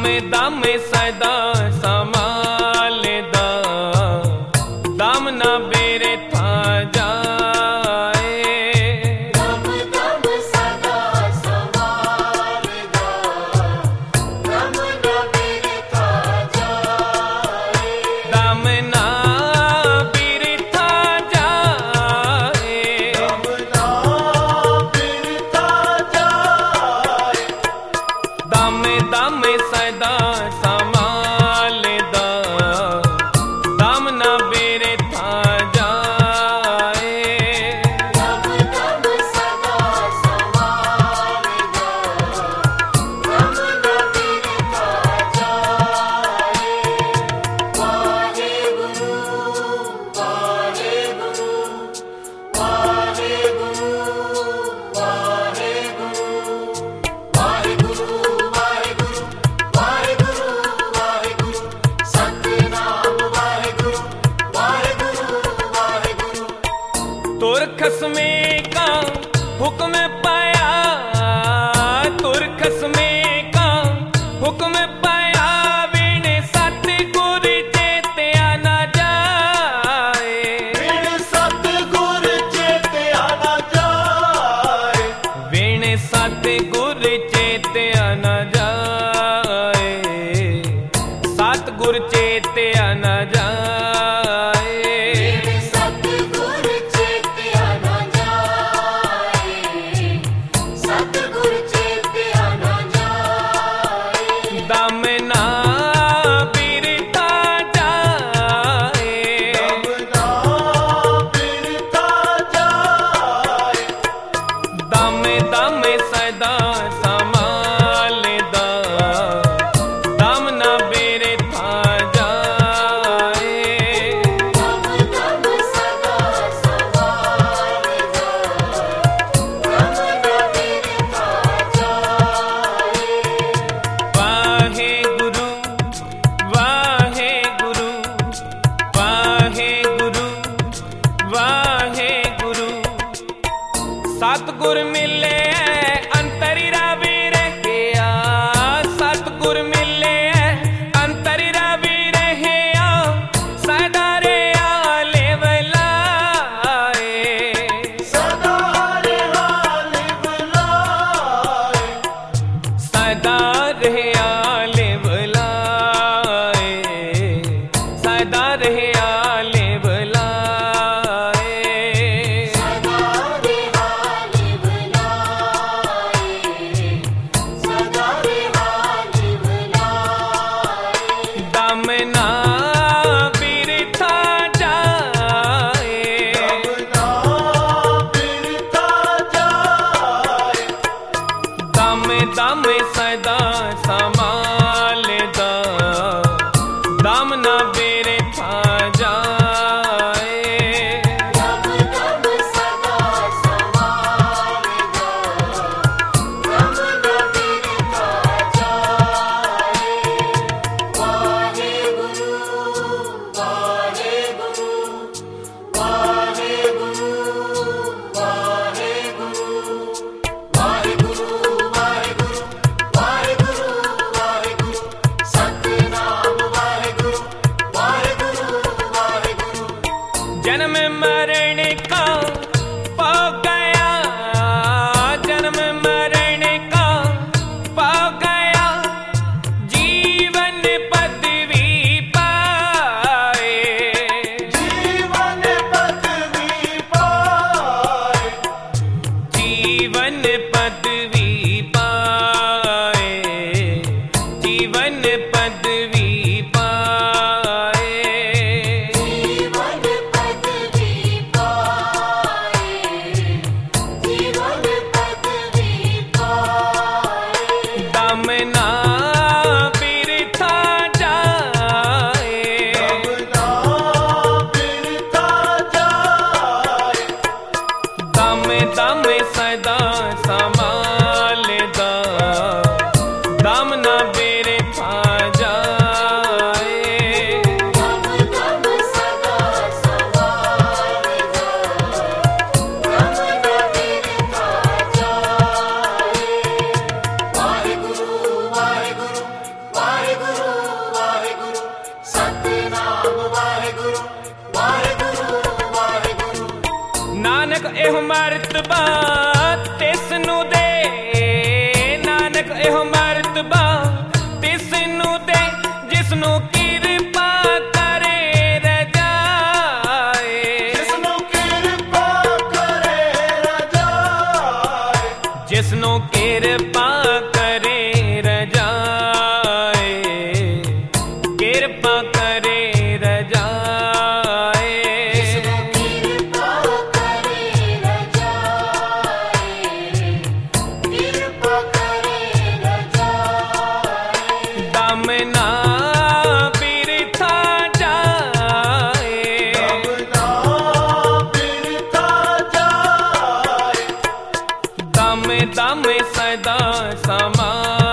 दम सदा संभालदा, दम ना बेरे था जाए। दम दम सदा संभालदा, दम ना बेरे था जाए। दम ना बेरे था जाए, दम ना बेरे था जाए। दम दम सदा संभालदा, दम ना बेरे था जाए। दम दम सदा संभालदा, दम ना बेरे था जाए। वाहे गुरु वाहे गुरु वाहे गुरु वाहे गुरु वाहे गुरु वाहे गुरु वाहे गुरु वाहे गुरु सतनाम वाहे गुरु वाहे गुरु वाहे गुरु। तुर खसमे का हुक्म पाया, तुर खसमे का हुक्म पाया, वीण सतगुर चेत्या न जाए। बिन सतगुर चेत्या न जाए। वीण सतगुर चेत्या न जाए, सतगुर चेत्या न जाए। बिन सतगुर चेत्या न जाए, सतगुर चेत्या न जाए। दम ना बिरथा जाए, दम ना बिरथा जाए। दम दम सदा संभालदा, दम ना बिरथा जाए। दम दम सदा संभालदा, दम ना बिरथा जाए। वाहे गुरु वाहे गुरु वाहे गुरु वाहे गुरु। सतगुर मिले अंतरी रावी रहया, सतगुर मिले अंतरी रावी रहया, सदा रे आले वलाए। सदा रे हाल बुलाए। सदा रहे आले बुलाए, सदा रहे आले बुलाए। सदा रे हाल बुलाए, सदा रे हाल बुलाए। दम ना बिरथा जाए, दम ना बिरथा जाए। दम दम सदा संभालदा, दम ना बिरथा जाए। दम दम सदा संभालदा, दम ना बिरथा जाए। वाहे गुरु वाहे गुरु वाहे गुरु वाहे गुरु वाहे गुरु वाहे गुरु वाहे गुरु वाहे गुरु सतनाम वाहे गुरु वाहे गुरु वाहे गुरु। जन्म मरण का पा गया, जन्म मरण का पा गया, जीवन पदवी पाए। जीवन पदवी पाए। जीवन पदवी पाए, जीवन पदवी पाए। जीवन पदवी पाए, जीवन पदवी पाए। दम ना बिरथा जाए, दम ना बिरथा जाए। दम दम सदा संभालदा, दम ना बिरथा जाए। दम दम सदा संभालदा, दम ना बिरथा जाए। वाहे गुरु वाहे गुरु वाहे जिसनो किरपा करे रजाए, किरपा करे रजाए, कृपा करे रजाए, कृपा करे रजाए, दमना बिरथा जाए, दमना बिरथा जाए, दम दम सदा समा